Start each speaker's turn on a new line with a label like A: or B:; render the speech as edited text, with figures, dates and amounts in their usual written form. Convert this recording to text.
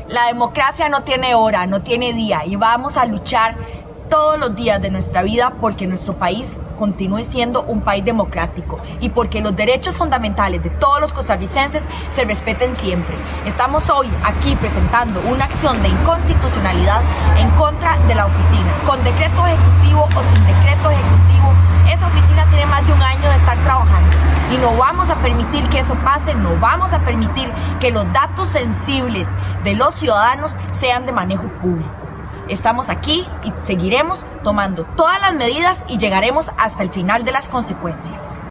A: La democracia no tiene hora, no tiene día y vamos a luchar todos los días de nuestra vida porque nuestro país continúe siendo un país democrático y porque los derechos fundamentales de todos los costarricenses se respeten siempre. Estamos hoy aquí presentando una acción de inconstitucionalidad en contra de la oficina. Con decreto ejecutivo o sin decreto ejecutivo, esa oficina tiene más de un año de estar trabajando y no vamos a permitir que eso pase, no vamos a permitir que los datos sensibles de los ciudadanos sean de manejo público. Estamos aquí y seguiremos tomando todas las medidas y llegaremos hasta el final de las consecuencias.